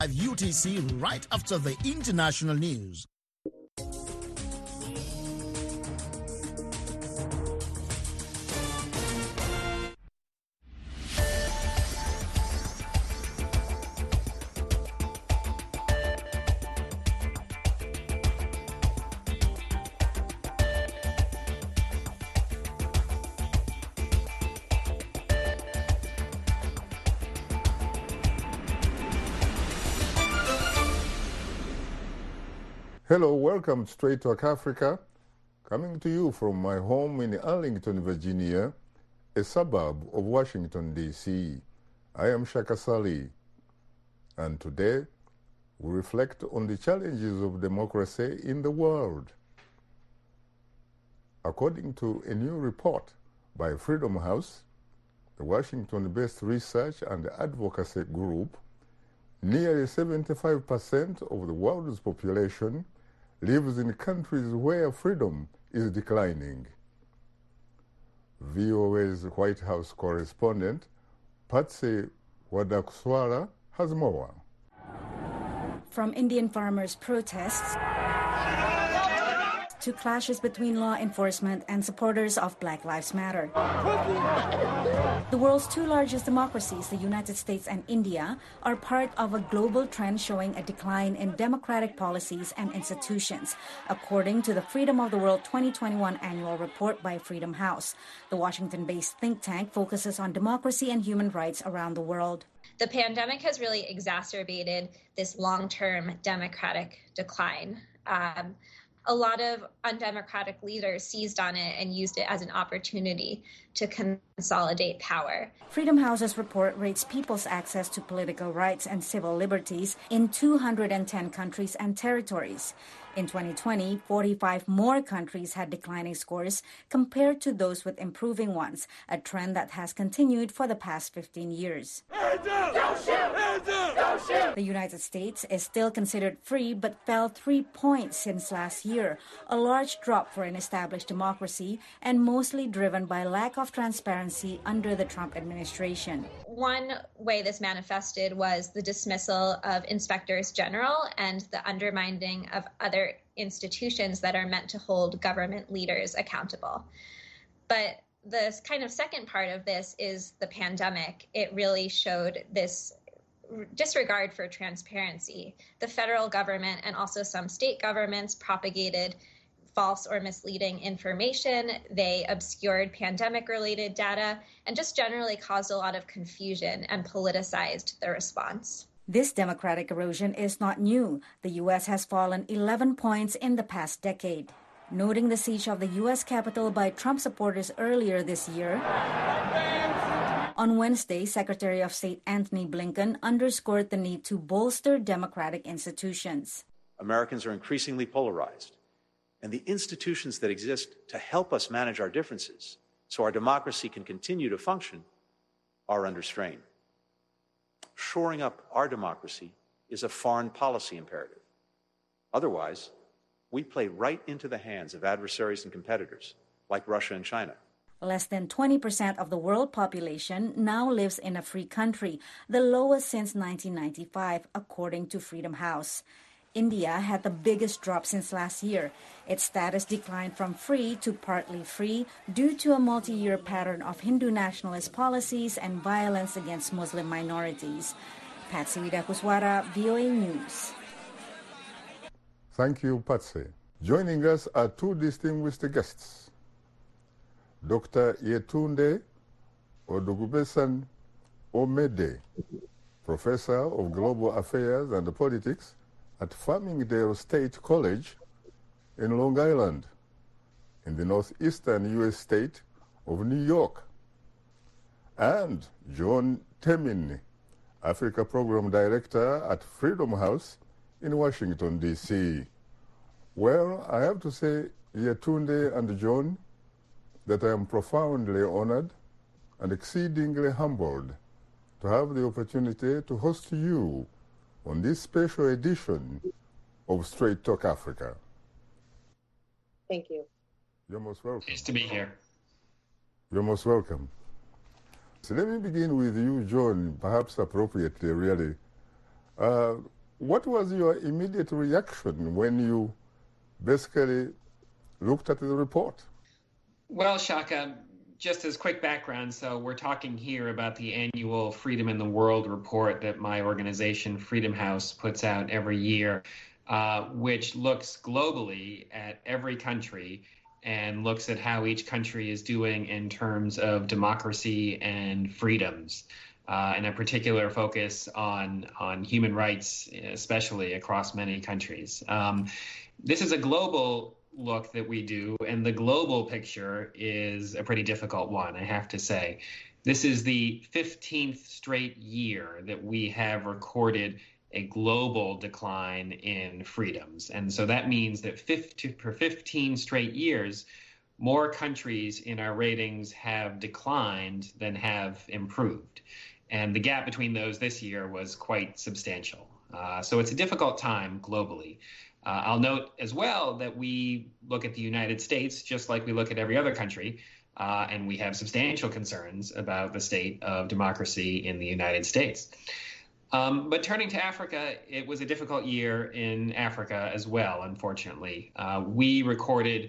UTC right after the international news. Hello, welcome to Straight Talk Africa, coming to you from my home in Arlington, Virginia, a suburb of Washington, D.C. I am Shaka Sali, and today we reflect on the challenges of democracy in the world. According to a new report by Freedom House, the Washington-based research and advocacy group, nearly 75% of the world's population lives in countries where freedom is declining. VOA's White House correspondent, Patsy Wadakuswara, has more. From Indian farmers' protests to clashes between law enforcement and supporters of Black Lives Matter. The world's two largest democracies, the United States and India, are part of a global trend showing a decline in democratic policies and institutions, according to the Freedom of the World 2021 annual report by Freedom House. The Washington-based think tank focuses on democracy and human rights around the world. The pandemic has really exacerbated this long-term democratic decline. A lot of undemocratic leaders seized on it and used it as an opportunity to consolidate power. Freedom House's report rates people's access to political rights and civil liberties in 210 countries and territories. In 2020, 45 more countries had declining scores compared to those with improving ones, a trend that has continued for the past 15 years. Hands up! Don't shoot! Hands up! Don't shoot! The United States is still considered free but fell 3 points since last year, a large drop for an established democracy and mostly driven by lack of transparency under the Trump administration. One way this manifested was the dismissal of inspectors general and the undermining of other institutions that are meant to hold government leaders accountable. But the kind of second part of this is the pandemic. It really showed this disregard for transparency. The federal government and also some state governments propagated false or misleading information. They obscured pandemic-related data and just generally caused a lot of confusion and politicized the response. This democratic erosion is not new. The U.S. has fallen 11 points in the past decade. Noting the siege of the U.S. Capitol by Trump supporters earlier this year, on Wednesday, Secretary of State Antony Blinken underscored the need to bolster democratic institutions. Americans are increasingly polarized, and the institutions that exist to help us manage our differences so our democracy can continue to function are under strain. Shoring up our democracy is a foreign policy imperative. Otherwise, we play right into the hands of adversaries and competitors like Russia and China. Less than 20% of the world population now lives in a free country, the lowest since 1995, according to Freedom House. India had the biggest drop since last year. Its status declined from free to partly free due to a multi-year pattern of Hindu nationalist policies and violence against Muslim minorities. Patsy Wadakuswara, VOA News. Thank you, Patsy. Joining us are two distinguished guests. Dr. Yetunde Odugubesan Omede, Professor of Global Affairs and Politics at Farmingdale State College in Long Island, in the northeastern U.S. state of New York, and John Temin, Africa Program Director at Freedom House in Washington, D.C. Well, I have to say, Yetunde and John, that I am profoundly honored and exceedingly humbled to have the opportunity to host you on this special edition of Straight Talk Africa. Thank you. You're most welcome. Nice to be here. You're most welcome. So let me begin with you, John, perhaps appropriately, really. What was your immediate reaction when you basically looked at the report? Well, Shaka, just as quick background, so we're talking here about the annual Freedom in the World report that my organization, Freedom House, puts out every year, which looks globally at every country and looks at how each country is doing in terms of democracy and freedoms, and a particular focus on human rights, especially across many countries. This is a global look that we do, and the global picture is a pretty difficult one, I have to say. This is the 15th straight year that we have recorded a global decline in freedoms. And so that means that for 15 straight years, more countries in our ratings have declined than have improved. And the gap between those this year was quite substantial. So it's a difficult time globally. I'll note as well that we look at the United States just like we look at every other country, and we have substantial concerns about the state of democracy in the United States. But turning to Africa, it was a difficult year in Africa as well, unfortunately. We recorded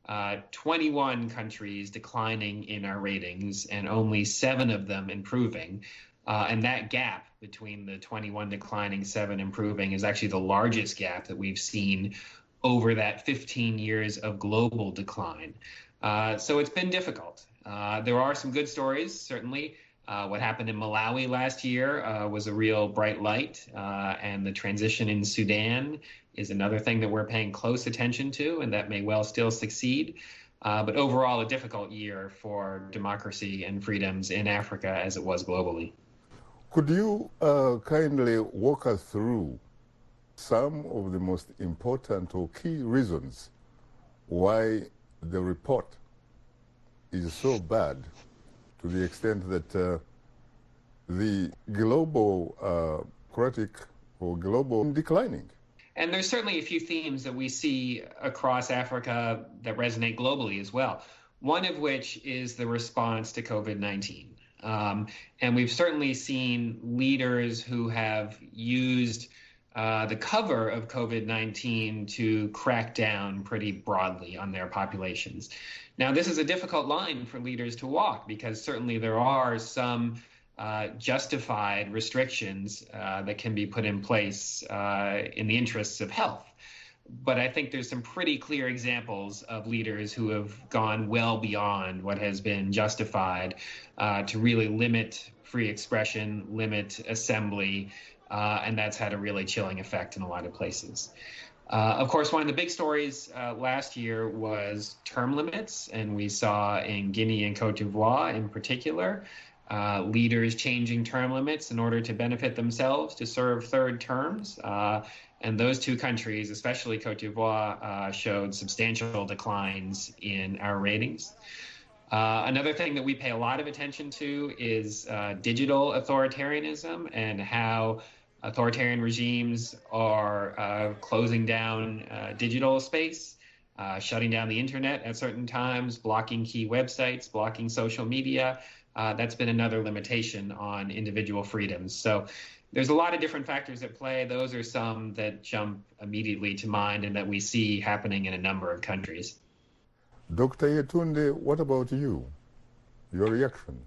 21 countries declining in our ratings and only 7 of them improving. And that gap between the 21 declining, 7 improving is actually the largest gap that we've seen over that 15 years of global decline. So it's been difficult. There are some good stories, certainly. What happened in Malawi last year was a real bright light, and the transition in Sudan is another thing that we're paying close attention to, and that may well still succeed. But overall, a difficult year for democracy and freedoms in Africa as it was globally. Could you kindly walk us through some of the most important or key reasons why the report is so bad, to the extent that the global critic or global declining? And there's certainly a few themes that we see across Africa that resonate globally as well, one of which is the response to COVID-19. And we've certainly seen leaders who have used the cover of COVID-19 to crack down pretty broadly on their populations. Now, this is a difficult line for leaders to walk because certainly there are some justified restrictions that can be put in place in the interests of health. But I think there's some pretty clear examples of leaders who have gone well beyond what has been justified to really limit free expression, limit assembly, and that's had a really chilling effect in a lot of places. Of course, one of the big stories last year was term limits, and we saw in Guinea and Cote d'Ivoire in particular, leaders changing term limits in order to benefit themselves to serve third terms. And those two countries, especially Cote d'Ivoire, showed substantial declines in our ratings. Another thing that we pay a lot of attention to is digital authoritarianism and how authoritarian regimes are closing down digital space, shutting down the internet at certain times, blocking key websites, blocking social media. That's been another limitation on individual freedoms. So there's a lot of different factors at play. Those are some that jump immediately to mind and that we see happening in a number of countries. Dr. Yetunde, what about you? Your reaction?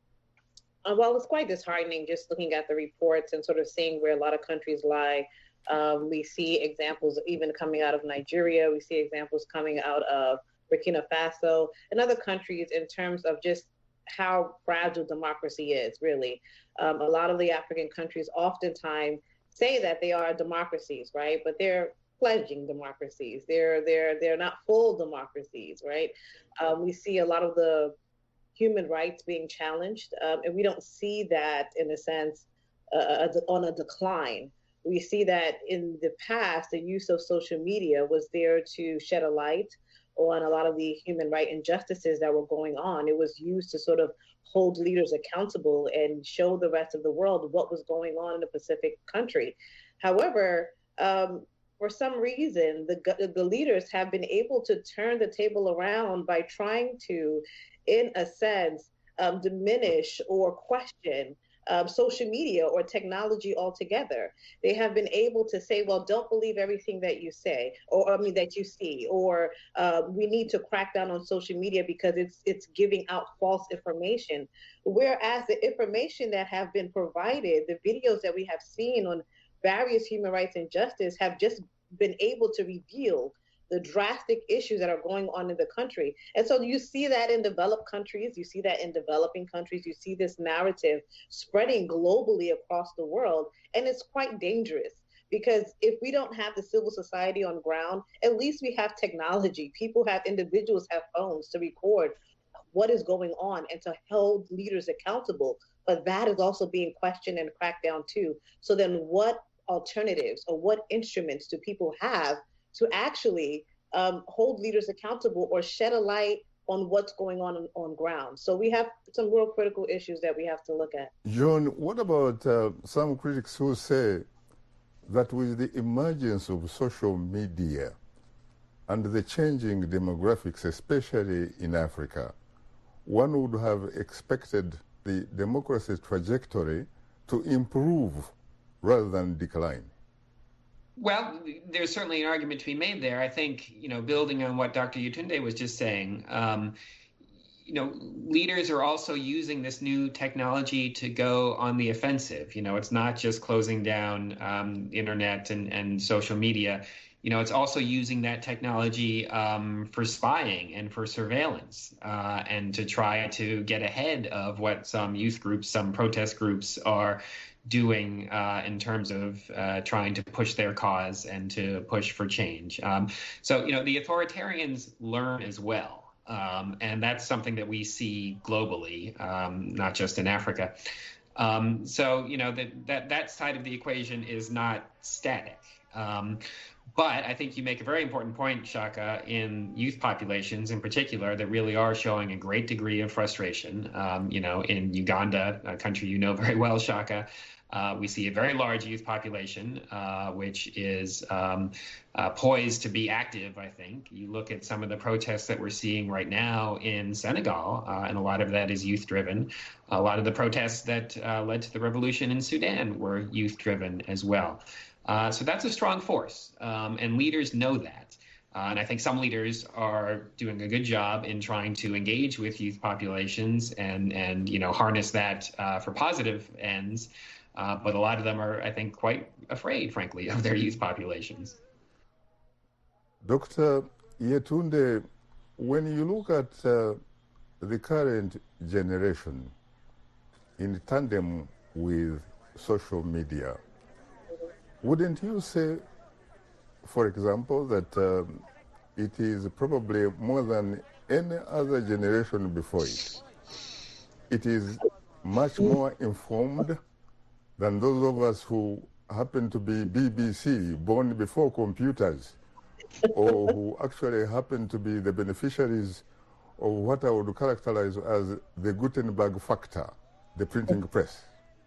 Well, it's quite disheartening just looking at the reports and sort of seeing where a lot of countries lie. We see examples even coming out of Nigeria. We see examples coming out of Burkina Faso and other countries in terms of just how fragile democracy is, really. A lot of the African countries oftentimes say that they are democracies, right? But they're fledgling democracies. They're not full democracies, right? We see a lot of the human rights being challenged, and we don't see that in a sense on a decline. We see that in the past, the use of social media was there to shed a light on a lot of the human right injustices that were going on. It was used to sort of hold leaders accountable and show the rest of the world what was going on in a specific country. However, for some reason, the leaders have been able to turn the table around by trying to, in a sense, diminish or question social media or technology altogether. They have been able to say, well, don't believe everything that you say, or I mean that you see, or we need to crack down on social media because it's giving out false information. Whereas the information that have been provided, the videos that we have seen on various human rights and justice have just been able to reveal the drastic issues that are going on in the country. And so you see that in developed countries, you see that in developing countries, you see this narrative spreading globally across the world. And it's quite dangerous because if we don't have the civil society on ground, at least we have technology. Individuals have phones to record what is going on and to hold leaders accountable. But that is also being questioned and cracked down too. So then what alternatives or what instruments do people have to actually hold leaders accountable or shed a light on what's going on ground? So we have some real critical issues that we have to look at. John, what about some critics who say that with the emergence of social media and the changing demographics, especially in Africa, one would have expected the democracy trajectory to improve rather than decline? Well, there's certainly an argument to be made there. I think, building on what Dr. Yetunde was just saying, leaders are also using this new technology to go on the offensive. It's not just closing down internet and social media. It's also using that technology for spying and for surveillance and to try to get ahead of what some youth groups, some protest groups are doing in terms of trying to push their cause and to push for change. So the authoritarians learn as well. And that's something that we see globally, not just in Africa. So that side of the equation is not static. But I think you make a very important point, Shaka, in youth populations in particular that really are showing a great degree of frustration. In Uganda, a country you know very well, Shaka, we see a very large youth population, which is poised to be active, I think. You look at some of the protests that we're seeing right now in Senegal, and a lot of that is youth-driven. A lot of the protests that led to the revolution in Sudan were youth-driven as well. So that's a strong force, and leaders know that. And I think some leaders are doing a good job in trying to engage with youth populations and harness that for positive ends. But a lot of them are, I think, quite afraid, frankly, of their youth populations. Dr. Yetunde, when you look at the current generation in tandem with social media, wouldn't you say, for example, that it is probably more than any other generation before it? It is much more informed than those of us who happen to be BBC, born before computers, or who actually happen to be the beneficiaries of what I would characterize as the Gutenberg factor, the printing press.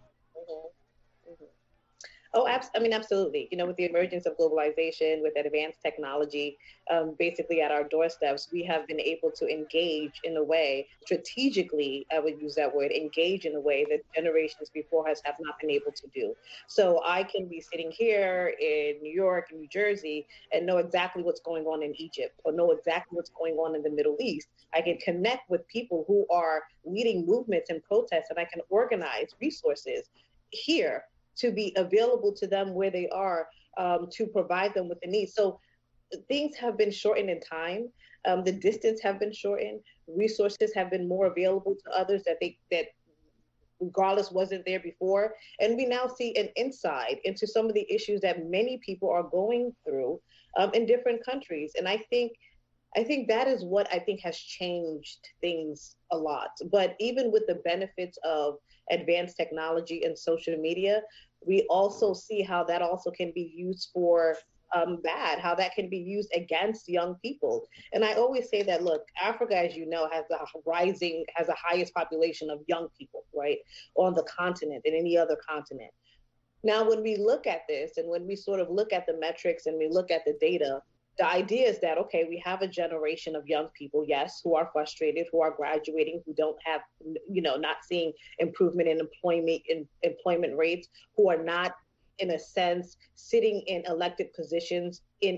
Oh, absolutely. With the emergence of globalization, with advanced technology, basically at our doorsteps, we have been able to engage in a way, strategically, I would use that word, engage in a way that generations before us have not been able to do. So I can be sitting here in New York and New Jersey and know exactly what's going on in Egypt or know exactly what's going on in the Middle East. I can connect with people who are leading movements and protests, and I can organize resources here to be available to them where they are, to provide them with the needs. So things have been shortened in time. The distance have been shortened. Resources have been more available to others that regardless wasn't there before. And we now see an insight into some of the issues that many people are going through in different countries. And I think that is what I think has changed things a lot. But even with the benefits of advanced technology and social media, we also see how that also can be used for bad, how that can be used against young people. And I always say that, look, Africa, as you know, has the highest population of young people, right, on the continent than any other continent. Now, when we look at this and when we sort of look at the metrics and we look at the data, the idea is that, okay, we have a generation of young people, yes, who are frustrated, who are graduating, who don't have, not seeing improvement in employment rates, who are not, in a sense, sitting in elected positions in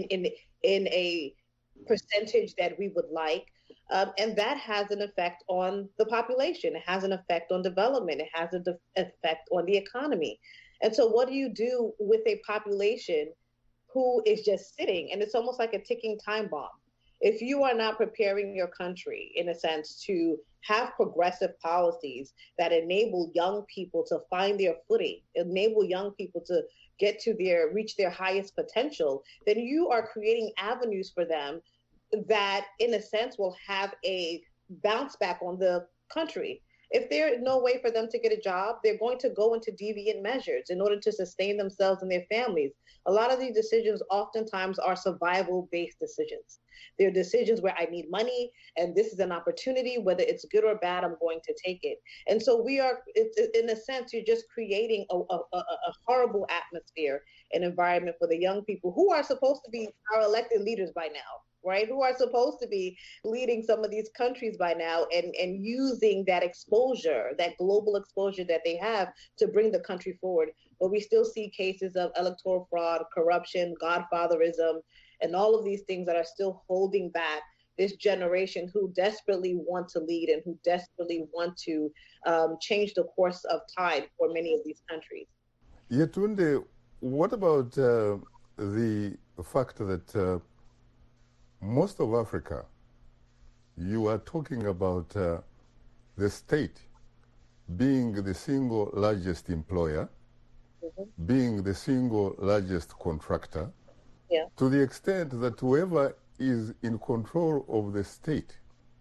a percentage that we would like. And that has an effect on the population. It has an effect on development. It has an effect on the economy. And so what do you do with a population who is just sitting? And it's almost like a ticking time bomb. If you are not preparing your country, in a sense, to have progressive policies that enable young people to find their footing, enable young people to reach their highest potential, then you are creating avenues for them that, in a sense, will have a bounce back on the country. If there is no way for them to get a job, they're going to go into deviant measures in order to sustain themselves and their families. A lot of these decisions oftentimes are survival-based decisions. They're decisions where I need money and this is an opportunity, whether it's good or bad, I'm going to take it. And so in a sense, you're just creating a horrible atmosphere and environment for the young people who are supposed to be our elected leaders by now, right? Who are supposed to be leading some of these countries by now and using that exposure, that global exposure that they have to bring the country forward. But we still see cases of electoral fraud, corruption, godfatherism, and all of these things that are still holding back this generation who desperately want to lead and who desperately want to change the course of tide for many of these countries. Yetunde, what about the fact that most of Africa, you are talking about the state being the single largest employer, being the single largest contractor, to the extent that whoever is in control of the state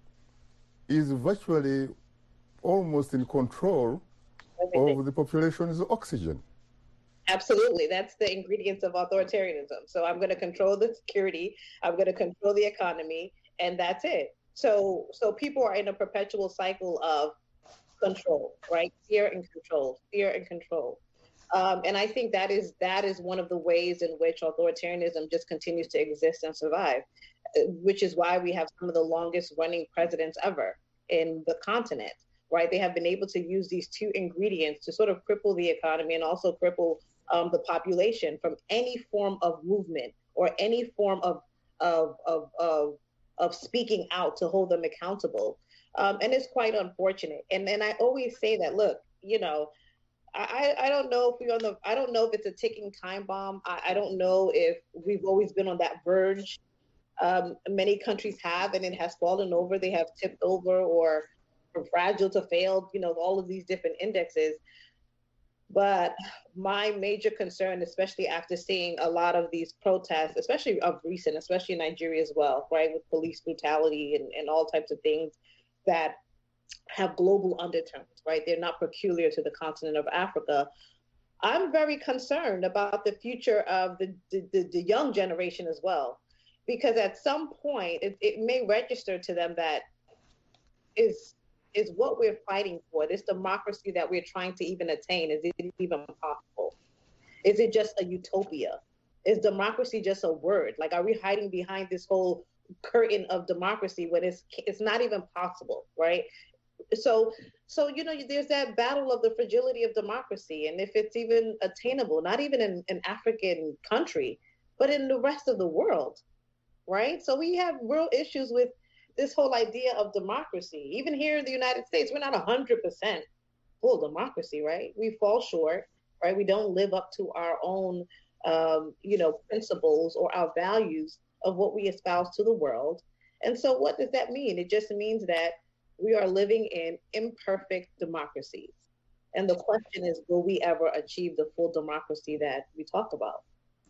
is virtually almost in control of the population's oxygen. Absolutely. That's the ingredients of authoritarianism. So I'm going to control the security, I'm going to control the economy, and that's it. So people are in a perpetual cycle of control, right? Fear and control, fear and control. And I think that is one of the ways in which authoritarianism just continues to exist and survive, which is why we have some of the longest running presidents ever in the continent, right? They have been able to use these two ingredients to sort of cripple the economy and also cripple the population from any form of movement or any form of speaking out to hold them accountable. And it's quite unfortunate. And I always say that, look, I don't know if I don't know if it's a ticking time bomb. I don't know if we've always been on that verge. Many countries have, and it has fallen over. They have tipped over or from fragile to failed, all of these different indexes. But my major concern, especially after seeing a lot of these protests, especially of recent, especially in Nigeria as well, right, with police brutality and all types of things that have global undertones, right? They're not peculiar to the continent of Africa. I'm very concerned about the future of the young generation as well, because at some point it may register to them that is what we're fighting for, this democracy that we're trying to even attain, is it even possible? Is it just a utopia? Is democracy just a word? Like, are we hiding behind this whole curtain of democracy when it's not even possible, right? So there's that battle of the fragility of democracy, and if it's even attainable, not even in an African country, but in the rest of the world, right? So we have real issues with this whole idea of democracy. Even here in the United States, we're not 100% full democracy, right? We fall short, right? We don't live up to our own, principles or our values of what we espouse to the world. And so what does that mean? It just means that we are living in imperfect democracies. And the question is, will we ever achieve the full democracy that we talk about?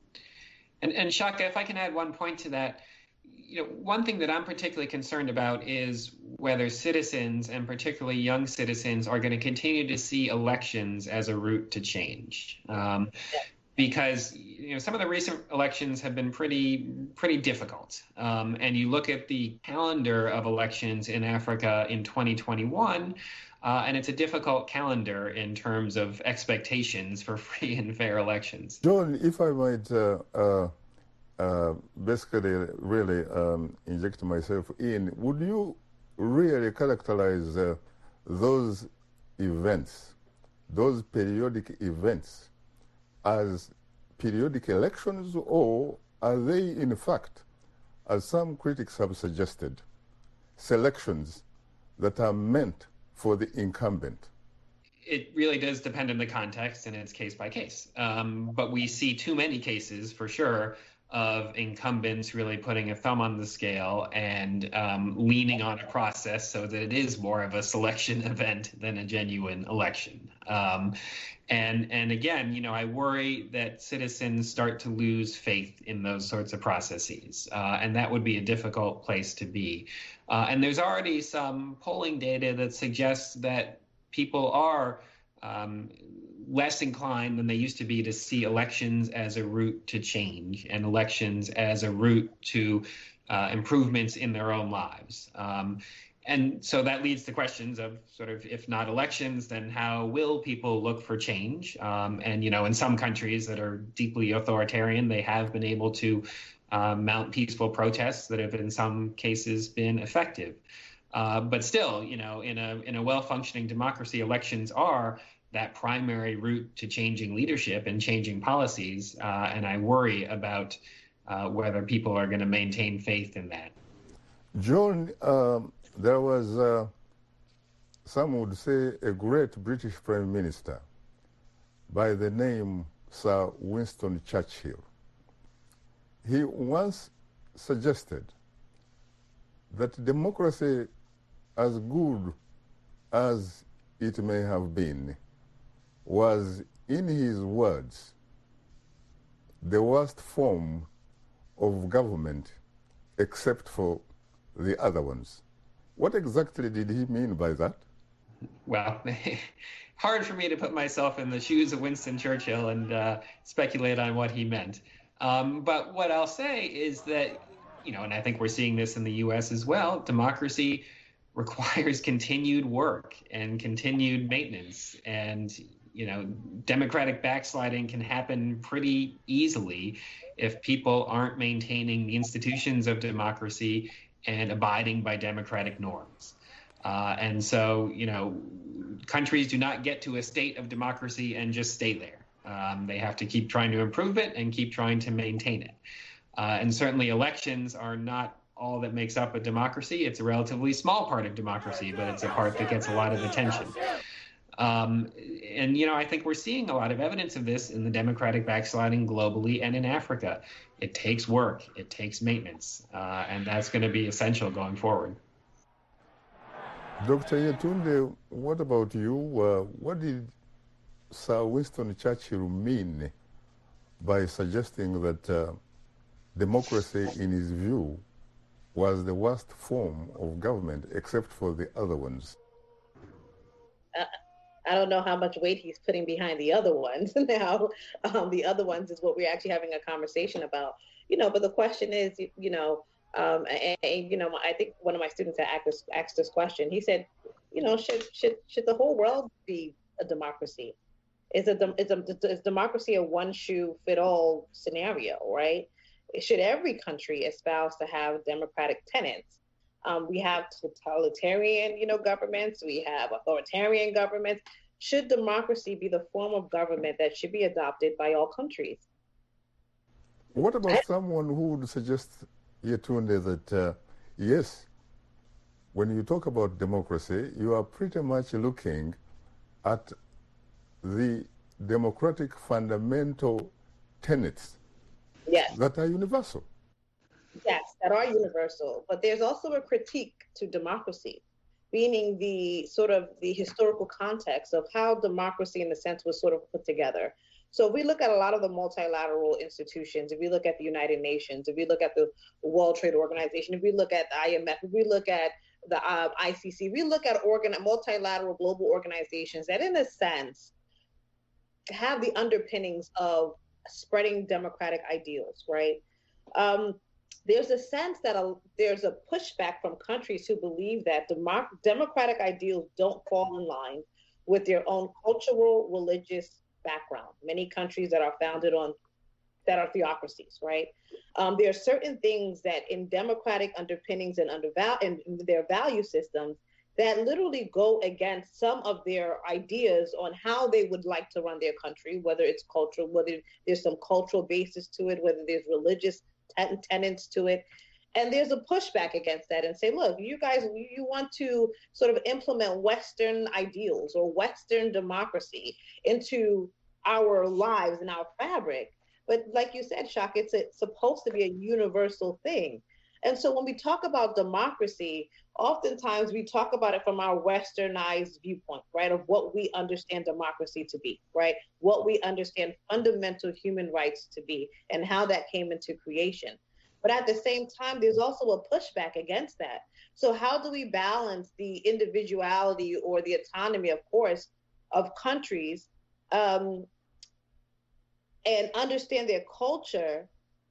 And Shaka, if I can add one point to that, one thing that I'm particularly concerned about is whether citizens, and particularly young citizens, are going to continue to see elections as a route to change. Because some of the recent elections have been pretty difficult. And you look at the calendar of elections in Africa in 2021, and it's a difficult calendar in terms of expectations for free and fair elections. John, if I might basically really inject myself in, would you really characterize those events, those periodic events, as periodic elections, or are they in fact, as some critics have suggested, selections that are meant for the incumbent? It really does depend on the context, and it's case by case. But we see too many cases, for sure, of incumbents really putting a thumb on the scale and leaning on a process so that it is more of a selection event than a genuine election. And again, you know, I worry that citizens start to lose faith in those sorts of processes, and that would be a difficult place to be. And there's already some polling data that suggests that people are less inclined than they used to be to see elections as a route to change and elections as a route to improvements in their own lives. And so that leads to questions of sort of, if not elections, then how will people look for change? And, you know, in some countries that are deeply authoritarian, they have been able to mount peaceful protests that have in some cases been effective. But still, you know, in a well-functioning democracy, elections are that primary route to changing leadership and changing policies. And I worry about whether people are going to maintain faith in that. John, there was, some would say, a great British Prime Minister by the name Sir Winston Churchill. He once suggested that democracy, as good as it may have been, was, in his words, the worst form of government except for the other ones. What exactly did he mean by that? Well, hard for me to put myself in the shoes of Winston Churchill and speculate on what he meant. But what I'll say is that, you know, and I think we're seeing this in the U.S. as well, democracy requires continued work and continued maintenance. And, you know, democratic backsliding can happen pretty easily if people aren't maintaining the institutions of democracy and abiding by democratic norms. And so, you know, countries do not get to a state of democracy and just stay there. They have to keep trying to improve it and keep trying to maintain it. And certainly elections are not all that makes up a democracy. It's a relatively small part of democracy, but it's a part that gets a lot of attention. And, you know, I think we're seeing a lot of evidence of this in the democratic backsliding globally and in Africa. It takes work, it takes maintenance, and that's going to be essential going forward. Dr. Yetunde, what about you? What did Sir Winston Churchill mean by suggesting that democracy, in his view, was the worst form of government except for the other ones? I don't know how much weight he's putting behind the other ones now. The other ones is what we're actually having a conversation about, you know, but the question is, you know, you know, I think one of my students asked this question. He said, you know, should the whole world be a democracy? Is democracy a one-shoe-fit-all scenario, right? Should every country espouse to have democratic tenets? We have totalitarian, you know, governments. We have authoritarian governments. Should democracy be the form of government that should be adopted by all countries? What about someone who would suggest, Yetunde, that yes, when you talk about democracy, you are pretty much looking at the democratic fundamental tenets that are universal? Yes, that are universal. But there's also a critique to democracy, meaning the sort of the historical context of how democracy, in a sense, was sort of put together. So if we look at a lot of the multilateral institutions, if we look at the United Nations, if we look at the World Trade Organization, if we look at the IMF, if we look at the ICC, we look at multilateral global organizations that, in a sense, have the underpinnings of spreading democratic ideals, right? There's a sense that there's a pushback from countries who believe that democratic ideals don't fall in line with their own cultural, religious background. Many countries that are founded on that are theocracies, right? There are certain things that in democratic underpinnings and in their value systems that literally go against some of their ideas on how they would like to run their country, whether it's cultural, whether there's some cultural basis to it, whether there's religious tenets to it. And there's a pushback against that and say, look, you guys, you want to sort of implement Western ideals or Western democracy into our lives and our fabric. But like you said, Shaka, it's supposed to be a universal thing. And so when we talk about democracy, oftentimes we talk about it from our westernized viewpoint, right, of what we understand democracy to be, right, what we understand fundamental human rights to be and how that came into creation. But at the same time, there's also a pushback against that. So how do we balance the individuality or the autonomy, of course, of countries and understand their culture,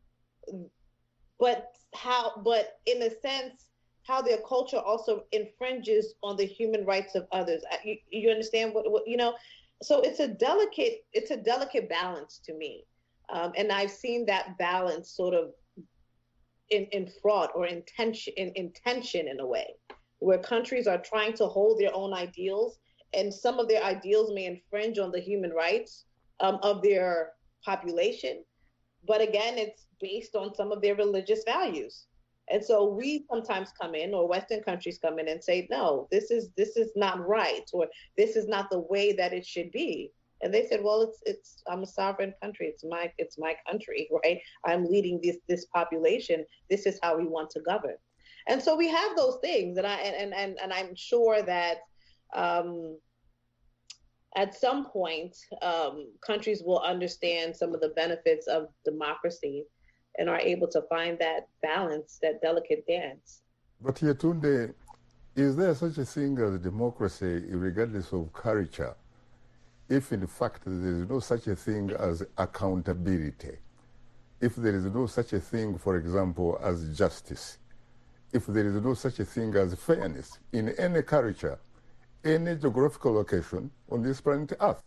but in a sense, how their culture also infringes on the human rights of others. You understand what you know? So it's a delicate balance to me. And I've seen that balance sort of in fraud or in tension in a way, where countries are trying to hold their own ideals, and some of their ideals may infringe on the human rights of their population. But again, it's based on some of their religious values. And so we sometimes come in, or Western countries come in and say, no, this is not right, or this is not the way that it should be. And they said, well, I'm a sovereign country. It's my country, right? I'm leading this population. This is how we want to govern. And so we have those things, and I'm sure that at some point, countries will understand some of the benefits of democracy and are able to find that balance, that delicate dance. But Yetunde, is there such a thing as democracy regardless of culture, if in fact there is no such a thing as accountability, if there is no such a thing, for example, as justice, if there is no such a thing as fairness in any culture, any geographical location on this planet Earth?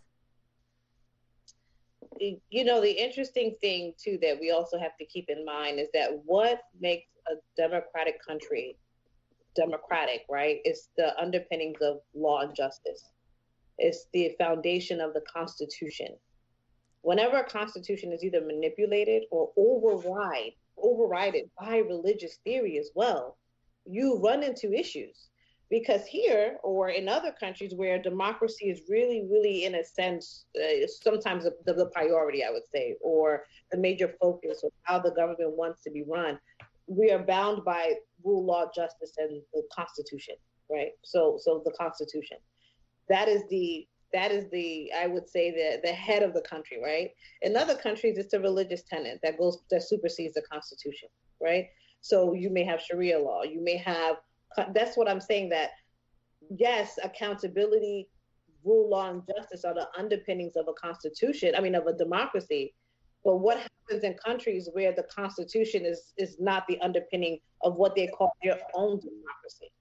You know, the interesting thing, too, that we also have to keep in mind is that what makes a democratic country democratic, right, is the underpinnings of law and justice. It's the foundation of the Constitution. Whenever a Constitution is either manipulated or overridden by religious theory as well, you run into issues. Because here, or in other countries where democracy is really, really, in a sense, sometimes the priority, I would say, or the major focus of how the government wants to be run, we are bound by rule, law, justice, and the Constitution, right? So the Constitution. That is the I would say the head of the country, right? In other countries, it's a religious tenet that supersedes the Constitution, right? So you may have Sharia law, you may have. That's what I'm saying, that yes, accountability, rule, law, and justice are the underpinnings of a constitution, of a democracy. But what happens in countries where the Constitution is not the underpinning of what they call their own democracy?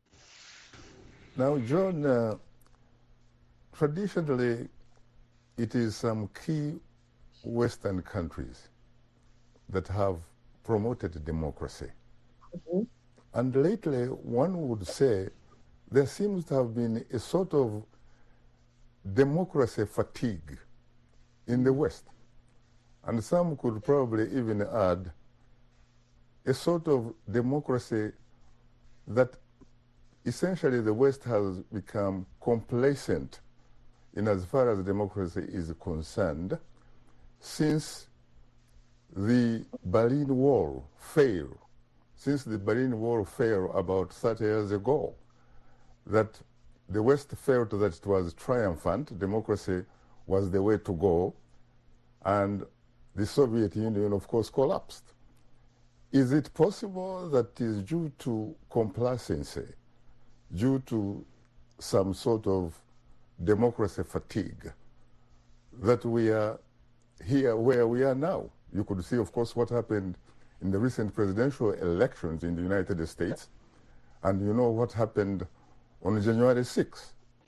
Now, John, traditionally, it is some key Western countries that have promoted democracy. Mm-hmm. And lately, one would say there seems to have been a sort of democracy fatigue in the West. And some could probably even add a sort of democracy that essentially the West has become complacent in as far as democracy is concerned since the Berlin Wall failed. Since the Berlin Wall fell about 30 years ago, that the West felt that it was triumphant, democracy was the way to go, and the Soviet Union, of course, collapsed. Is it possible that it is due to complacency, due to some sort of democracy fatigue, that we are here where we are now? You could see, of course, what happened in the recent presidential elections in the United States, and you know what happened on January 6th.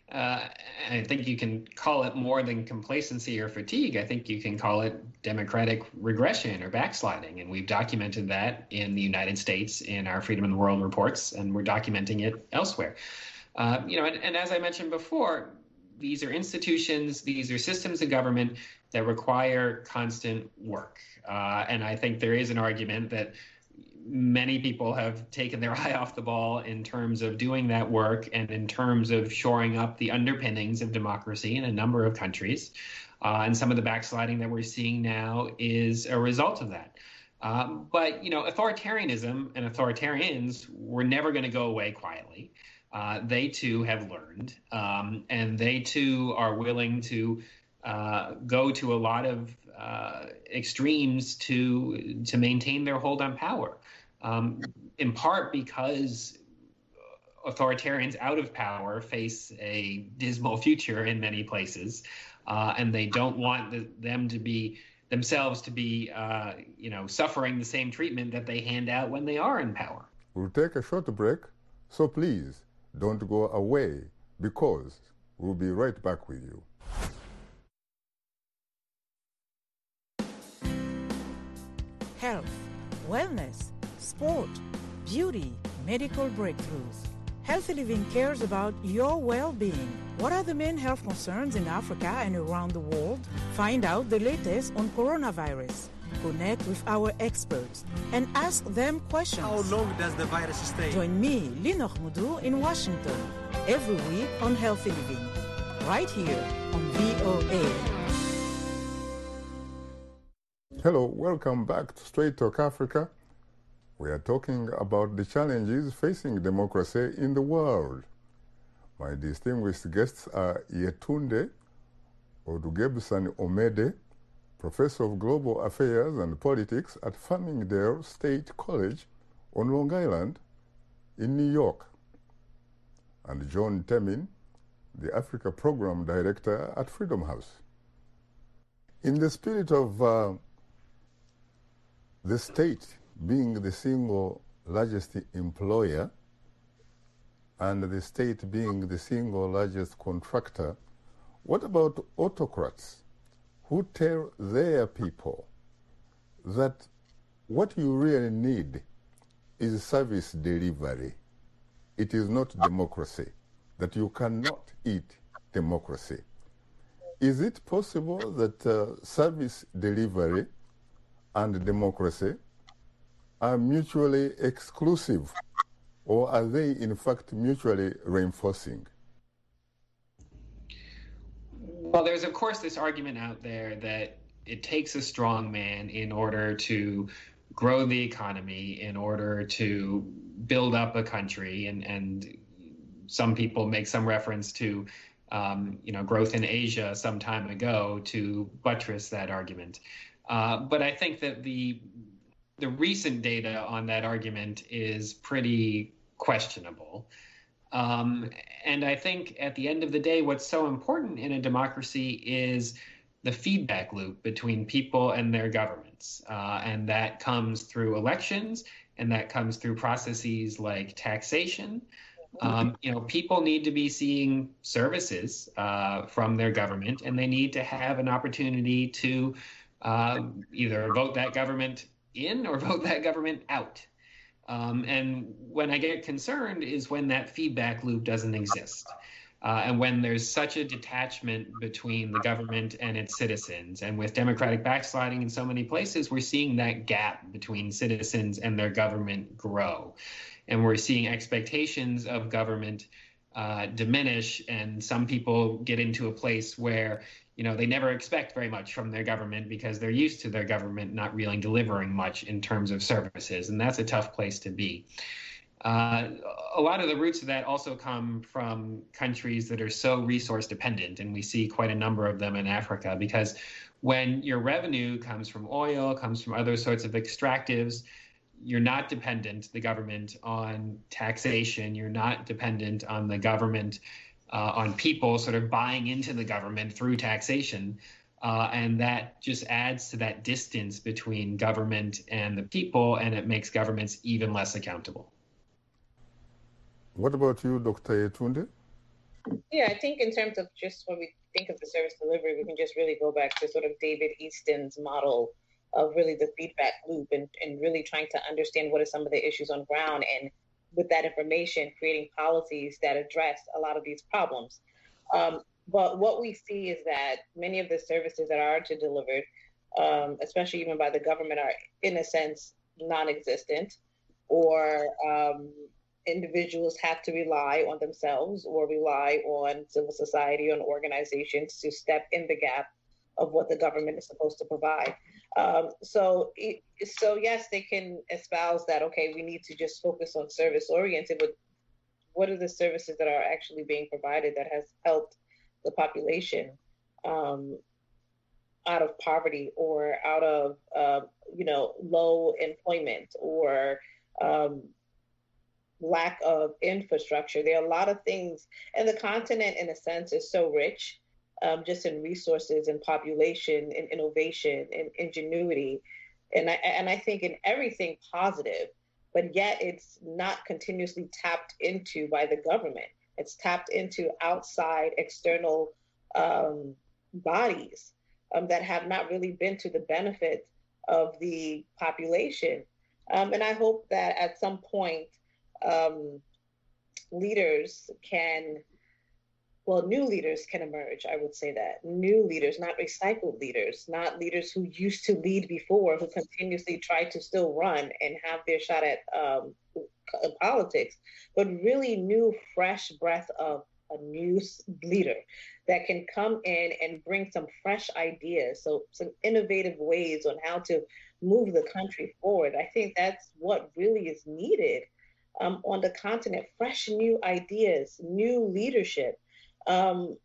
I think you can call it more than complacency or fatigue. I think you can call it democratic regression or backsliding. And we've documented that in the United States in our Freedom in the World reports, and we're documenting it elsewhere. And as I mentioned before, these are institutions, these are systems of government that require constant work. And I think there is an argument that many people have taken their eye off the ball in terms of doing that work and in terms of shoring up the underpinnings of democracy in a number of countries. And some of the backsliding that we're seeing now is a result of that. But authoritarianism and authoritarians were never going to go away quietly. They too have learned, and they too are willing to go to a lot of extremes to maintain their hold on power, in part because authoritarians out of power face a dismal future in many places, and they don't want them to be themselves to be suffering the same treatment that they hand out when they are in power. We'll take a short break, so please don't go away, because we'll be right back with you. Health, wellness, sport, beauty, medical breakthroughs. Healthy Living cares about your well-being. What are the main health concerns in Africa and around the world? Find out the latest on coronavirus. Connect with our experts and ask them questions. How long does the virus stay? Join me, Lina Khmoudou, in Washington, every week on Healthy Living, right here on VOA. Hello, welcome back to Straight Talk Africa. We are talking about the challenges facing democracy in the world. My distinguished guests are Yetunde Odugebusan-Omede, Professor of Global Affairs and Politics at Farmingdale State College on Long Island in New York, and John Temin, the Africa Program Director at Freedom House. In the spirit of the state being the single largest employer and the state being the single largest contractor, what about autocrats who tell their people that what you really need is service delivery? It is not democracy, that you cannot eat democracy. Is it possible that service delivery and democracy are mutually exclusive, or are they in fact mutually reinforcing? Well, there's of course this argument out there that it takes a strong man in order to grow the economy, in order to build up a country, and some people make some reference to growth in Asia some time ago to buttress that argument. But I think that the recent data on that argument is pretty questionable. And I think at the end of the day, what's so important in a democracy is the feedback loop between people and their governments. And that comes through elections, and that comes through processes like taxation. People need to be seeing services from their government, and they need to have an opportunity to either vote that government in or vote that government out. And when I get concerned is when that feedback loop doesn't exist. And when there's such a detachment between the government and its citizens. And with democratic backsliding in so many places, we're seeing that gap between citizens and their government grow. And we're seeing expectations of government diminish, and some people get into a place where they never expect very much from their government because they're used to their government not really delivering much in terms of services. And that's a tough place to be. A lot of the roots of that also come from countries that are so resource dependent. And we see quite a number of them in Africa, because when your revenue comes from oil, comes from other sorts of extractives, you're not dependent, the government, on taxation. You're not dependent on the government, on people sort of buying into the government through taxation. And that just adds to that distance between government and the people, and it makes governments even less accountable. What about you, Dr. Yetunde? Yeah, I think in terms of just when we think of the service delivery, we can just really go back to sort of David Easton's model of really the feedback loop and really trying to understand what are some of the issues on ground, and with that information, creating policies that address a lot of these problems. But what we see is that many of the services that are to delivered, especially even by the government, are in a sense non-existent, or individuals have to rely on themselves or rely on civil society, on organizations to step in the gap of what the government is supposed to provide. So yes, they can espouse that, okay, we need to just focus on service oriented, but what are the services that are actually being provided that has helped the population out of poverty or out of low employment or lack of infrastructure? There are a lot of things, and the continent in a sense is so rich, just in resources and population and innovation and ingenuity, and I think in everything positive, but yet it's not continuously tapped into by the government. It's tapped into outside external bodies that have not really been to the benefit of the population. And I hope that at some point new leaders can emerge. I would say that new leaders, not recycled leaders, not leaders who used to lead before, who continuously try to still run and have their shot at politics, but really new, fresh breath of a new leader that can come in and bring some fresh ideas, so some innovative ways on how to move the country forward. I think that's what really is needed on the continent: fresh new ideas, new leadership. And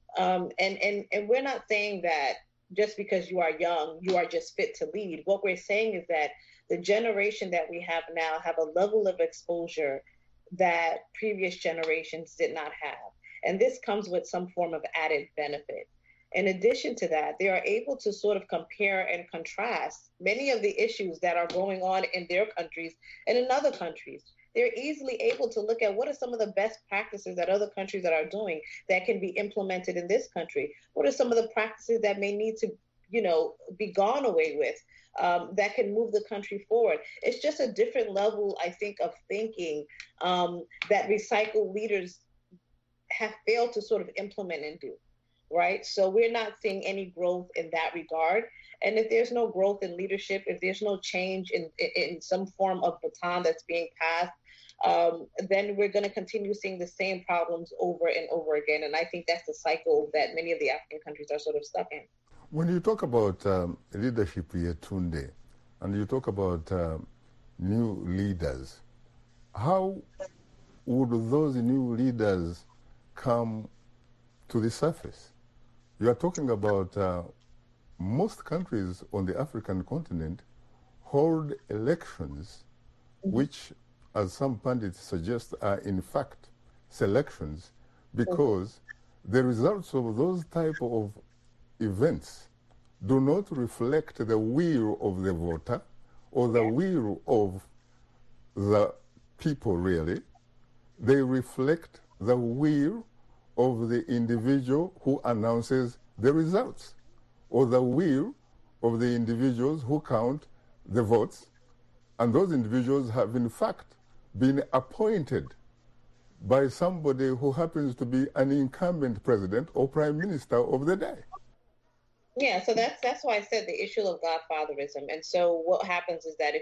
we're not saying that just because you are young, you are just fit to lead. What we're saying is that the generation that we have now have a level of exposure that previous generations did not have. And this comes with some form of added benefit. In addition to that, they are able to sort of compare and contrast many of the issues that are going on in their countries and in other countries. They're easily able to look at what are some of the best practices that other countries that are doing that can be implemented in this country. What are some of the practices that may need to, be gone away with, that can move the country forward? It's just a different level, I think, of thinking that recycled leaders have failed to sort of implement and do, right? So we're not seeing any growth in that regard. And if there's no growth in leadership, if there's no change in some form of baton that's being passed, then we're going to continue seeing the same problems over and over again. And I think that's the cycle that many of the African countries are sort of stuck in. When you talk about leadership, Yetunde, and you talk about new leaders, how would those new leaders come to the surface? You are talking about most countries on the African continent hold elections, which, as some pundits suggest, are in fact selections, because the results of those type of events do not reflect the will of the voter or the will of the people, really. They reflect the will of the individual who announces the results, or the will of the individuals who count the votes. And those individuals have in fact been appointed by somebody who happens to be an incumbent president or prime minister of the day. Yeah, so that's why I said the issue of godfatherism. And so what happens is that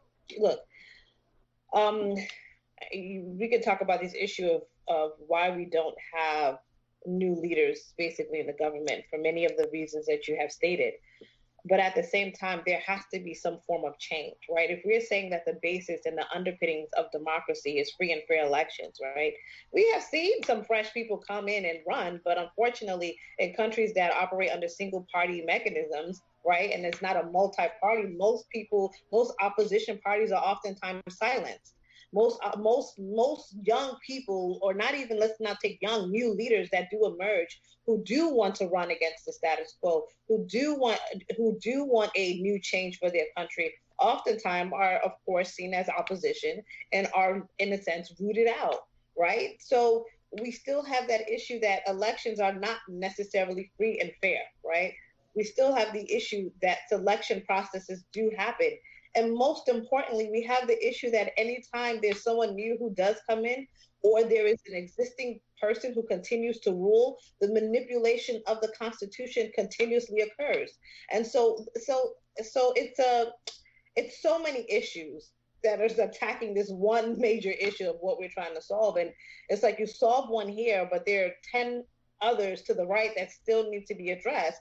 we could talk about this issue of why we don't have new leaders basically in the government for many of the reasons that you have stated. But at the same time, there has to be some form of change, right? If we're saying that the basis and the underpinnings of democracy is free and fair elections, right? We have seen some fresh people come in and run, but unfortunately, in countries that operate under single party mechanisms, right, and it's not a multi-party, most opposition parties are oftentimes silenced. Most young people, or not even, let's not take young, new leaders that do emerge, who do want to run against the status quo, who do want a new change for their country, oftentimes are, of course, seen as opposition and are, in a sense, rooted out, right? So we still have that issue that elections are not necessarily free and fair, right? We still have the issue that selection processes do happen. And most importantly, we have the issue that anytime there's someone new who does come in, or there is an existing person who continues to rule, the manipulation of the Constitution continuously occurs. And so it's so many issues that are attacking this one major issue of what we're trying to solve. And it's like you solve one here, but there are 10 others to the right that still need to be addressed.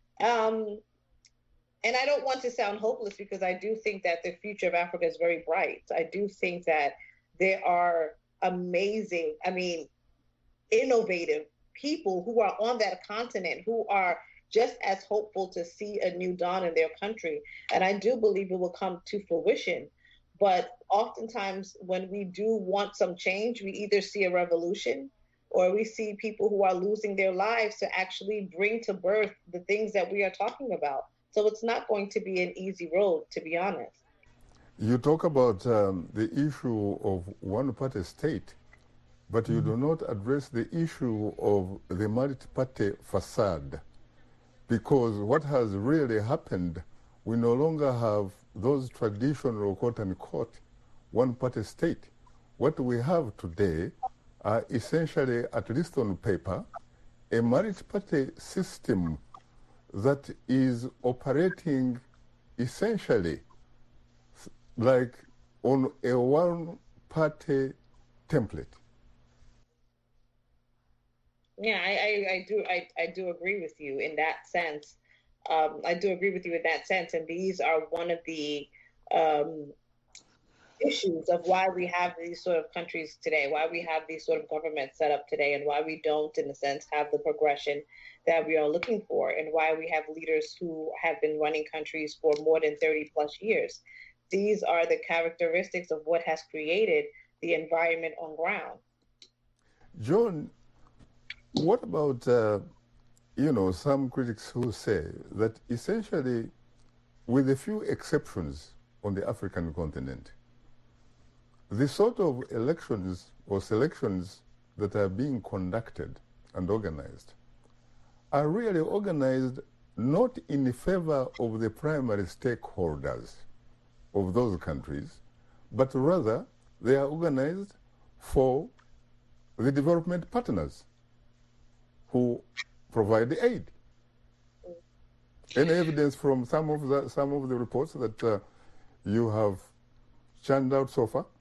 And I don't want to sound hopeless, because I do think that the future of Africa is very bright. I do think that there are amazing, innovative people who are on that continent who are just as hopeful to see a new dawn in their country. And I do believe it will come to fruition. But oftentimes when we do want some change, we either see a revolution or we see people who are losing their lives to actually bring to birth the things that we are talking about. So it's not going to be an easy road, to be honest. You talk about the issue of one-party state, but you do not address the issue of the multi-party facade. Because what has really happened, we no longer have those traditional quote-unquote one-party state. What we have today are essentially, at least on paper, a multi-party system that is operating essentially like on a one-party template. Yeah, I do agree with you in that sense. I do agree with you in that sense, and these are one of the issues of why we have these sort of countries today, why we have these sort of governments set up today, and why we don't, in a sense, have the progression that we are looking for, and why we have leaders who have been running countries for more than 30 plus years. These are the characteristics of what has created the environment on ground. John, what about, some critics who say that essentially, with a few exceptions on the African continent, the sort of elections or selections that are being conducted and organized are really organized not in favor of the primary stakeholders of those countries, but rather they are organized for the development partners who provide the aid. Any evidence from some of the reports that you have churned out so far?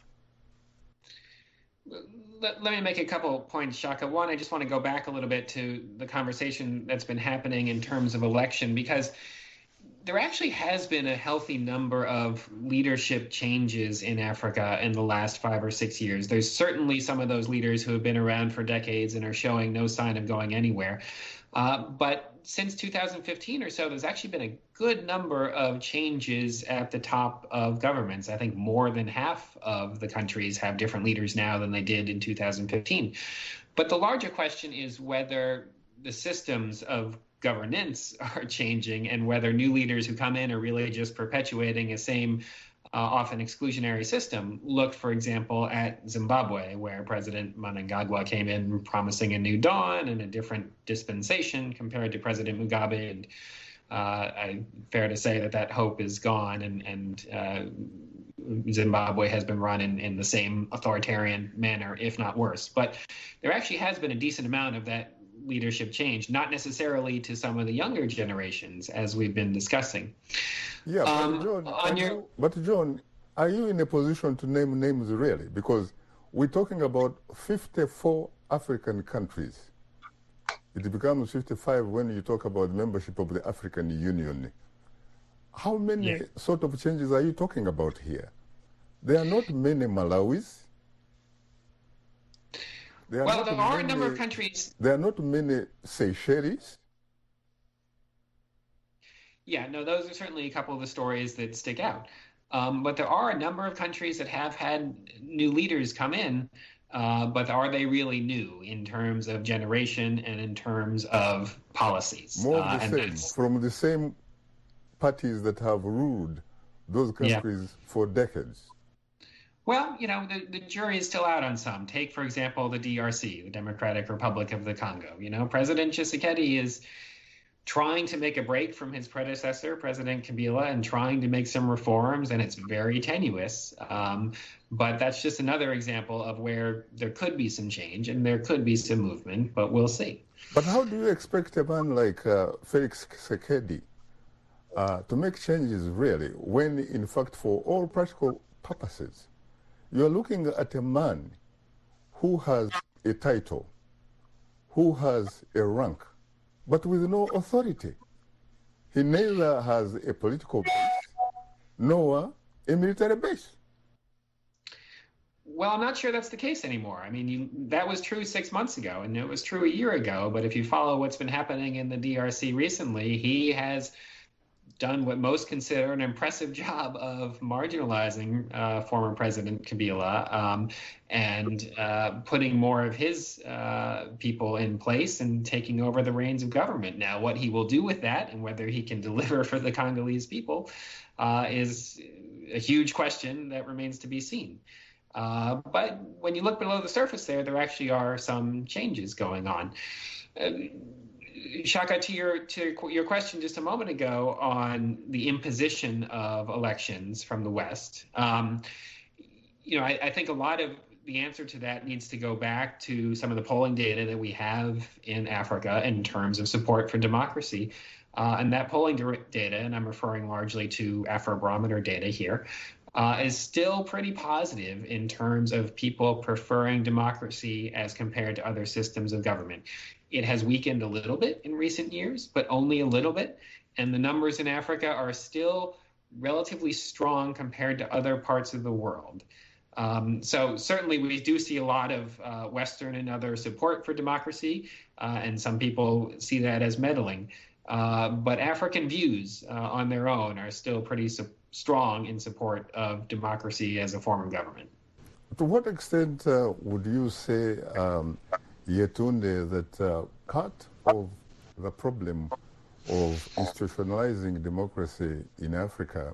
Let me make a couple of points, Shaka. One, I just want to go back a little bit to the conversation that's been happening in terms of election, because there actually has been a healthy number of leadership changes in Africa in the last 5 or 6 years. There's certainly some of those leaders who have been around for decades and are showing no sign of going anywhere. But since 2015 or so, there's actually been a good number of changes at the top of governments. I think more than half of the countries have different leaders now than they did in 2015. But the larger question is whether the systems of governance are changing and whether new leaders who come in are really just perpetuating a same often exclusionary system. Look, for example, at Zimbabwe, where President Mnangagwa came in promising a new dawn and a different dispensation compared to President Mugabe. And fair to say that hope is gone, and Zimbabwe has been run in the same authoritarian manner, if not worse. But there actually has been a decent amount of that leadership change, not necessarily to some of the younger generations, as we've been discussing. Yeah, but John, are you in a position to name names really? Because we're talking about 54 African countries. It becomes 55 when you talk about membership of the African Union. How many sort of changes are you talking about here? There are not many Malawis. There are a number of countries. There are not many Seychelles. Yeah, no, those are certainly a couple of the stories that stick out. But there are a number of countries that have had new leaders come in, but are they really new in terms of generation and in terms of policies? More of the same, from the same parties that have ruled those countries for decades. Well, the jury is still out on some. Take, for example, the DRC, the Democratic Republic of the Congo. President Tshisekedi is trying to make a break from his predecessor, President Kabila, and trying to make some reforms, and it's very tenuous. But that's just another example of where there could be some change and there could be some movement, but we'll see. But how do you expect a man like Felix Tshisekedi to make changes really when, in fact, for all practical purposes, you're looking at a man who has a title, who has a rank, but with no authority? He neither has a political base nor a military base. Well, I'm not sure that's the case anymore. I mean, that was true 6 months ago, and it was true a year ago. But if you follow what's been happening in the DRC recently, he has done what most consider an impressive job of marginalizing former President Kabila and putting more of his people in place and taking over the reins of government. Now, what he will do with that and whether he can deliver for the Congolese people is a huge question that remains to be seen. But when you look below the surface there actually are some changes going on. Shaka, to your question just a moment ago on the imposition of elections from the West, I think a lot of the answer to that needs to go back to some of the polling data that we have in Africa in terms of support for democracy. And that polling data, and I'm referring largely to Afrobarometer data here, is still pretty positive in terms of people preferring democracy as compared to other systems of government. It has weakened a little bit in recent years, but only a little bit. And the numbers in Africa are still relatively strong compared to other parts of the world. So certainly we do see a lot of Western and other support for democracy, and some people see that as meddling. But African views on their own are still pretty strong in support of democracy as a form of government. To what extent would you say, Yetunde, that part of the problem of institutionalizing democracy in Africa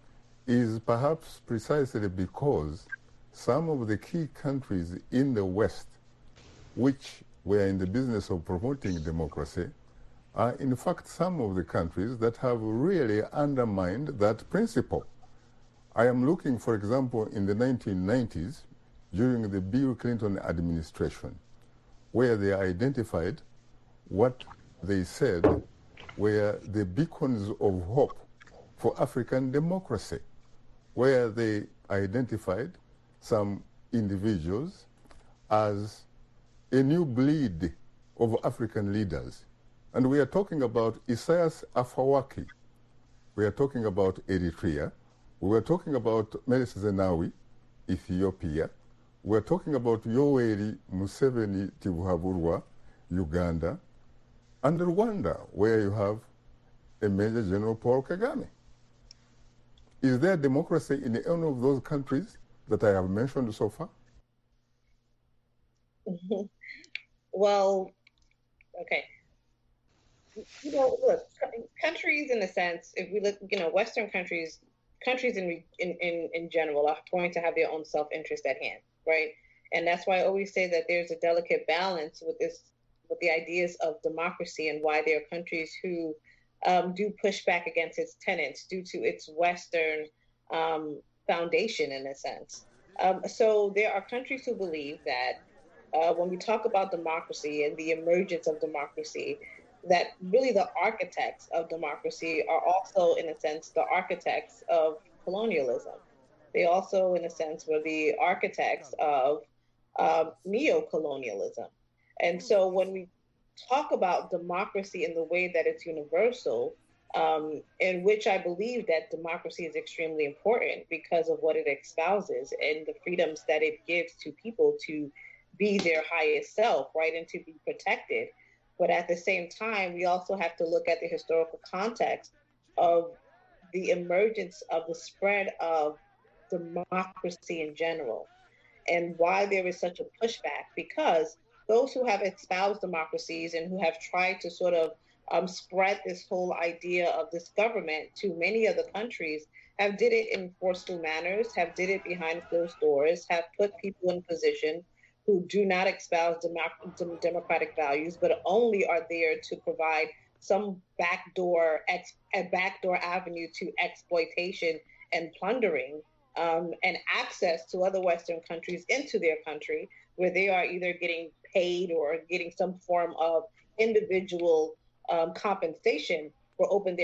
is perhaps precisely because some of the key countries in the West, which were in the business of promoting democracy, are in fact some of the countries that have really undermined that principle. I am looking, for example, in the 1990s, during the Bill Clinton administration, where they identified what they said were the beacons of hope for African democracy, where they identified some individuals as a new breed of African leaders. And we are talking about Isaias Afwerki. We are talking about Eritrea. We were talking about Meles Zenawi, Ethiopia. We're talking about Yoweri Museveni Tibuhaburwa, Uganda, and Rwanda, where you have a Major General Paul Kagame. Is there democracy in any of those countries that I have mentioned so far? Well, okay. Look, countries in a sense, if we look, Western countries in general are going to have their own self-interest at hand. Right. And that's why I always say that there's a delicate balance with the ideas of democracy and why there are countries who do push back against its tenets due to its Western foundation, in a sense. So there are countries who believe that when we talk about democracy and the emergence of democracy, that really the architects of democracy are also, in a sense, the architects of colonialism. They also, in a sense, were the architects of neo-colonialism. And so when we talk about democracy in the way that it's universal, in which I believe that democracy is extremely important because of what it espouses and the freedoms that it gives to people to be their highest self, right, and to be protected. But at the same time, we also have to look at the historical context of the emergence of the spread of democracy in general and why there is such a pushback, because those who have espoused democracies and who have tried to sort of spread this whole idea of this government to many other countries, have did it in forceful manners, have did it behind closed doors, have put people in position who do not espouse democratic values, but only are there to provide some backdoor avenue to exploitation and plundering, and access to other Western countries into their country, where they are either getting paid or getting some form of individual compensation for opening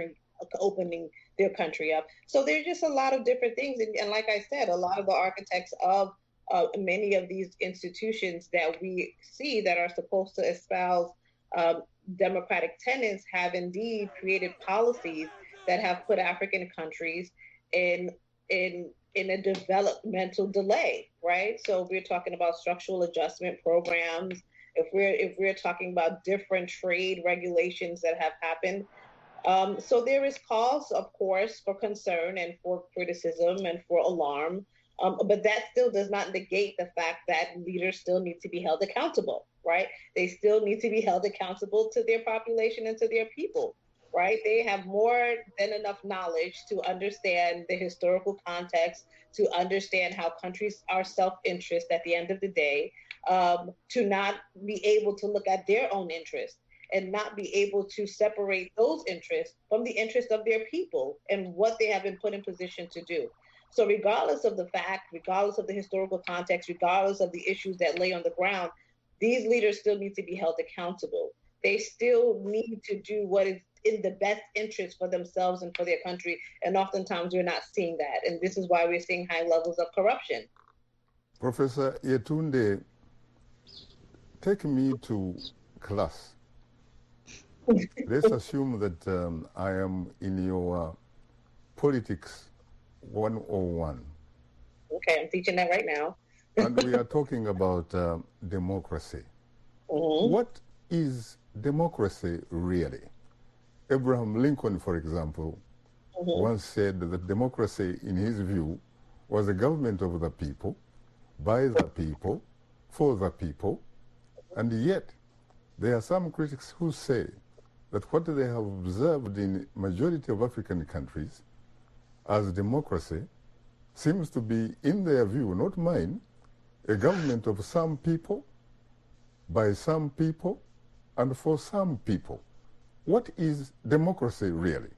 their country up. So there's just a lot of different things. And like I said, a lot of the architects of many of these institutions that we see that are supposed to espouse democratic tenets have indeed created policies that have put African countries in a developmental delay, right? So we're talking about structural adjustment programs. If we're talking about different trade regulations that have happened. So there is cause, of course, for concern and for criticism and for alarm. But that still does not negate the fact that leaders still need to be held accountable, right? They still need to be held accountable to their population and to their people, right? They have more than enough knowledge to understand the historical context, to understand how countries are self-interest at the end of the day, to not be able to look at their own interests and not be able to separate those interests from the interests of their people and what they have been put in position to do. So regardless of the fact, regardless of the historical context, regardless of the issues that lay on the ground, these leaders still need to be held accountable. They still need to do what is in the best interest for themselves and for their country. And oftentimes we're not seeing that. And this is why we're seeing high levels of corruption. Professor Yetunde, take me to class. Let's assume that I am in your politics 101. Okay, I'm teaching that right now. And we are talking about democracy. Mm-hmm. What is democracy really? Abraham Lincoln, for example, mm-hmm. once said that democracy, in his view, was a government of the people, by the people, for the people. And yet, there are some critics who say that what they have observed in majority of African countries as democracy seems to be, in their view, not mine, a government of some people, by some people, and for some people. What is democracy really?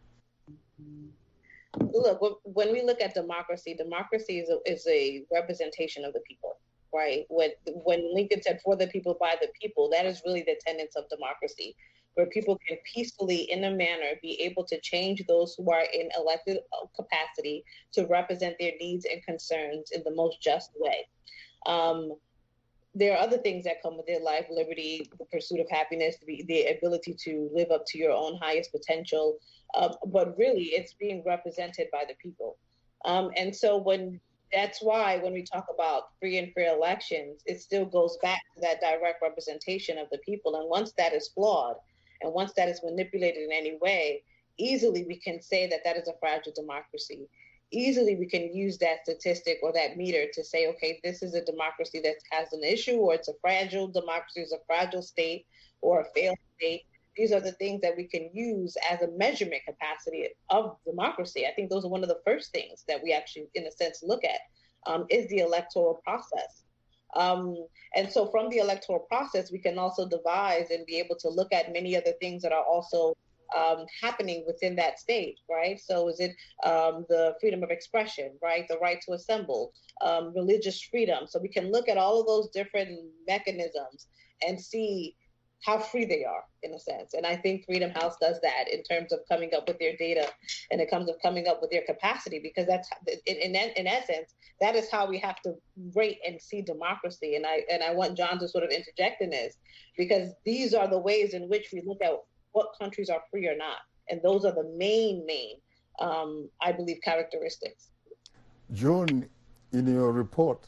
Look, when we look at democracy, democracy is a representation of the people, right? When Lincoln said for the people, by the people, that is really the tenets of democracy, where people can peacefully, in a manner, be able to change those who are in elected capacity to represent their needs and concerns in the most just way. There are other things that come with it, life, liberty, the pursuit of happiness, the ability to live up to your own highest potential. But really, it's being represented by the people. And so that's why when we talk about free and fair elections, it still goes back to that direct representation of the people. And once that is flawed, and once that is manipulated in any way, easily we can say that that is a fragile democracy. Easily we can use that statistic or that meter to say, okay, this is a democracy that has an issue, or it's a fragile democracy, it's a fragile state, or a failed state. These are the things that we can use as a measurement capacity of democracy. I think those are one of the first things that we actually, in a sense, look at, is the electoral process. And so from the electoral process, we can also devise and be able to look at many other things that are also happening within that state, right? So is it the freedom of expression, right? The right to assemble, religious freedom. So we can look at all of those different mechanisms and see how free they are, in a sense. And I think Freedom House does that in terms of coming up with their data, and it comes of coming up with their capacity, because that's, in essence, that is how we have to rate and see democracy. And I want John to sort of interject in this, because these are the ways in which we look at what countries are free or not. And those are the main, I believe, characteristics. John, in your report,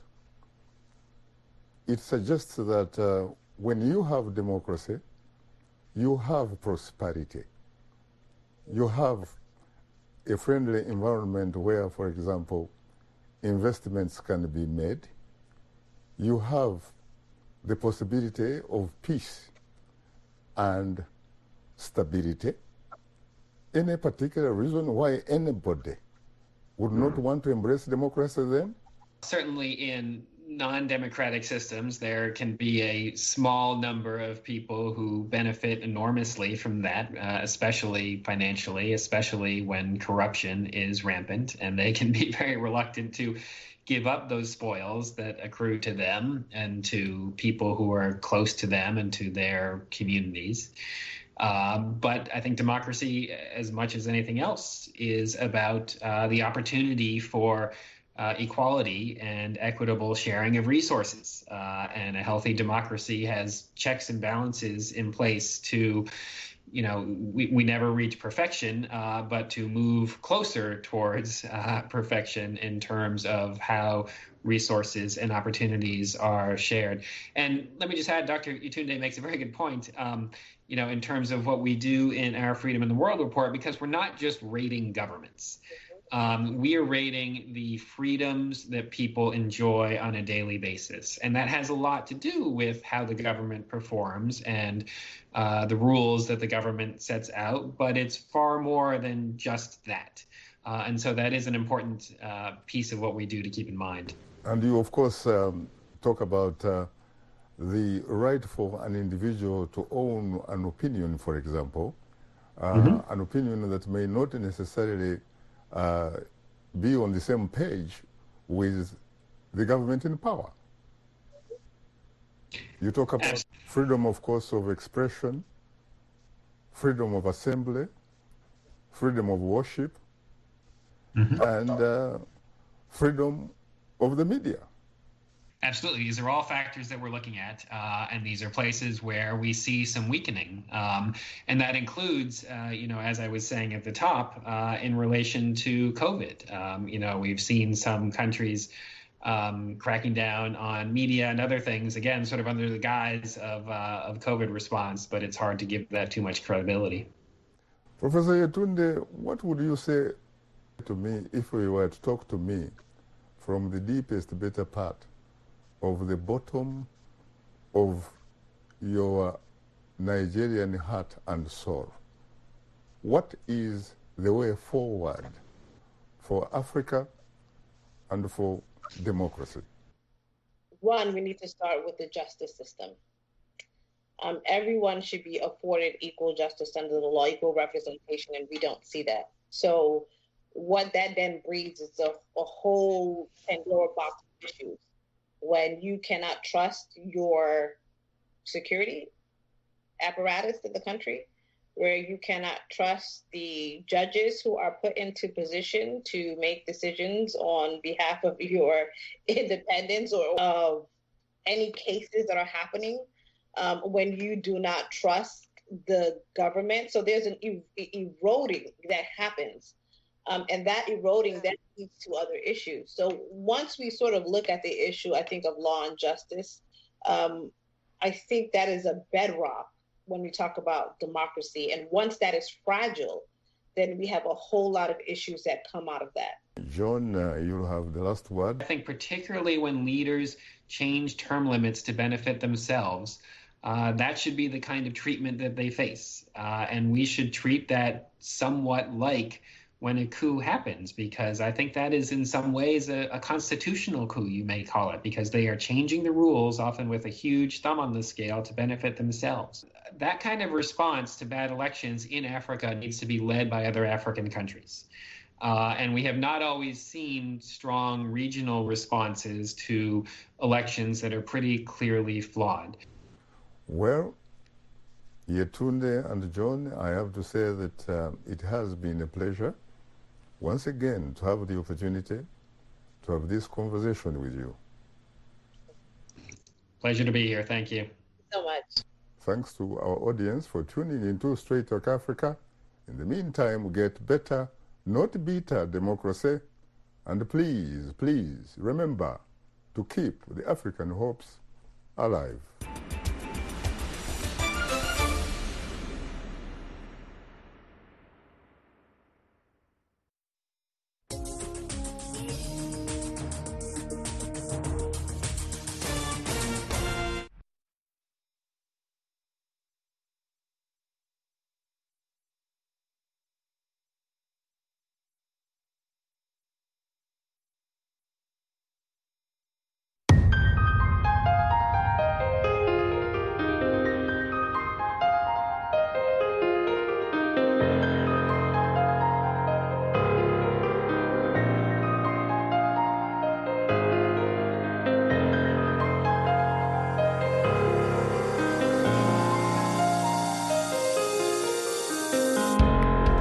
it suggests that when you have democracy, you have prosperity. You have a friendly environment where, for example, investments can be made. You have the possibility of peace and stability? Any particular reason why anybody would not want to embrace democracy then? Certainly in non-democratic systems, there can be a small number of people who benefit enormously from that, especially financially, especially when corruption is rampant, and they can be very reluctant to give up those spoils that accrue to them and to people who are close to them and to their communities. But I think democracy, as much as anything else, is about the opportunity for equality and equitable sharing of resources. And a healthy democracy has checks and balances in place to, we never reach perfection, but to move closer towards perfection in terms of how resources and opportunities are shared. And let me just add, Dr. Yetunde makes a very good point, in terms of what we do in our Freedom in the World report, because we're not just rating governments. We are rating the freedoms that people enjoy on a daily basis. And that has a lot to do with how the government performs and the rules that the government sets out. But it's far more than just that. And so that is an important piece of what we do to keep in mind. And you, of course, talk about the right for an individual to own an opinion, for example, an opinion that may not necessarily be on the same page with the government in power. You talk about freedom, of course, of expression, freedom of assembly, freedom of worship, and freedom of the media. Absolutely. These are all factors that we're looking at, and these are places where we see some weakening. And that includes, as I was saying at the top, in relation to COVID. We've seen some countries cracking down on media and other things, again, sort of under the guise of COVID response, but it's hard to give that too much credibility. Professor Yetunde, what would you say to me if you were to talk to me from the deepest, better part of the bottom of your Nigerian heart and soul? What is the way forward for Africa and for democracy? One, we need to start with the justice system. Everyone should be afforded equal justice under the law, equal representation, and we don't see that. So what that then breeds is a whole Pandora box of issues. When you cannot trust your security apparatus in the country, where you cannot trust the judges who are put into position to make decisions on behalf of your independence or of any cases that are happening, when you do not trust the government. So there's an eroding that happens. And that eroding then leads to other issues. So once we sort of look at the issue, I think, of law and justice, I think that is a bedrock when we talk about democracy. And once that is fragile, then we have a whole lot of issues that come out of that. John, you'll have the last word. I think particularly when leaders change term limits to benefit themselves, that should be the kind of treatment that they face. And we should treat that somewhat like when a coup happens, because I think that is in some ways a constitutional coup, you may call it, because they are changing the rules, often with a huge thumb on the scale, to benefit themselves. That kind of response to bad elections in Africa needs to be led by other African countries. And we have not always seen strong regional responses to elections that are pretty clearly flawed. Well, Yetunde and John, I have to say that it has been a pleasure once again to have the opportunity to have this conversation with you. Pleasure to be here. Thank you so much. Thanks to our audience for tuning into Straight Talk Africa. In the meantime, get better, not bitter democracy. And please, please remember to keep the African hopes alive.